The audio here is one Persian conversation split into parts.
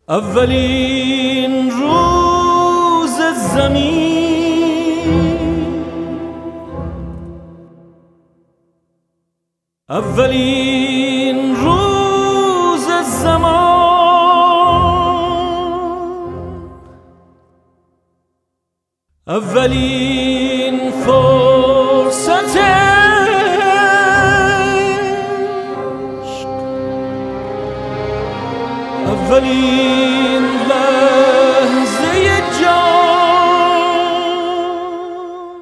اولین روز زمین، اولین روز زمان، اولین فرصت عشق، اولین لحظه جان.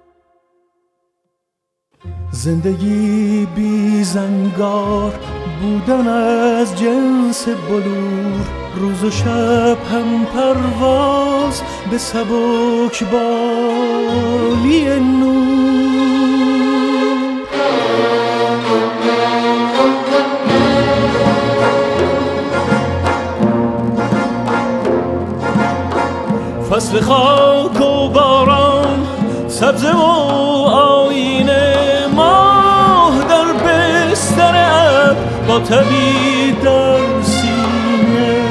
زندگی بی زنگار بودن از جنس بلور، روز و شب هم پرواز به سبک بالی نور. فصل خاک و باران، سبزه و آینه، ماه در بستر ابر با تبی در سینه.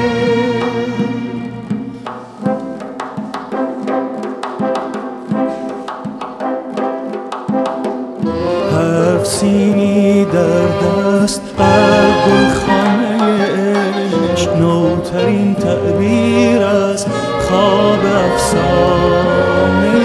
هفت سینی در دست بر گلخانه عشق، نوترین تعبیر از خواب افسانه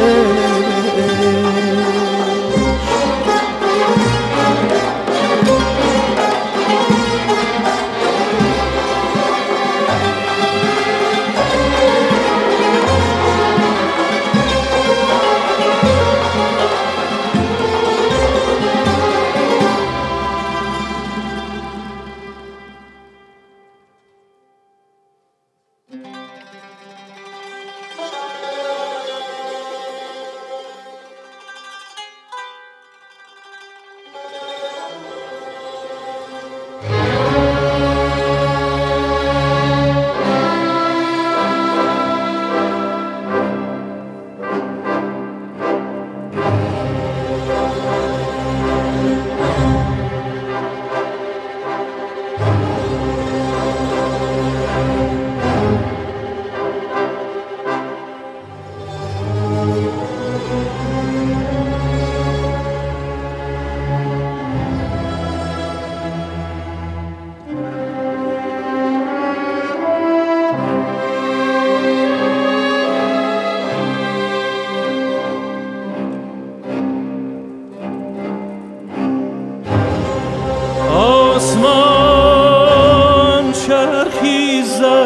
آسمان چرخی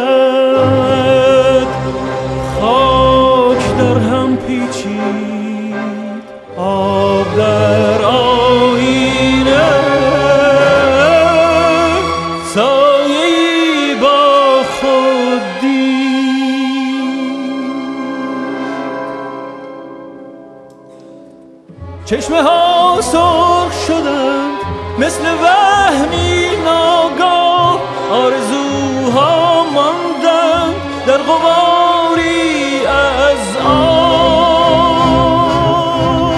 زد، خاک در هم پیچید، آب در آینه، سایه‌ای با خود دید. چشمه ها سرخ شدند مثل وهمی ناگاه، آرزوها ماندند در غباری از آه.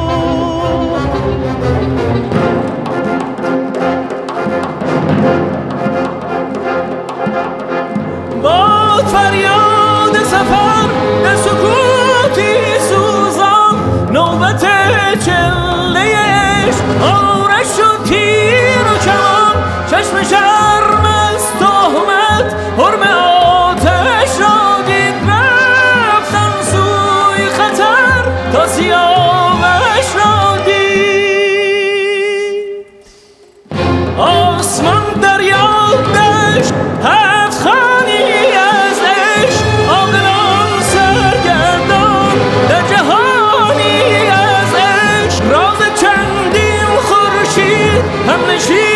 با فریاد سفر در سکوتی سوزان، نوبت چله عشق، آرش و تیر و کمان، چشم شرم از تهمت، حرم آتش را دید، رفتن سوی خطر تا سیاوش را دید. آسمان دریا دشت، هفت خانی از عشق، عاقلان سرگردان در جهانی از عشق، راز چندین خورشید هم نشید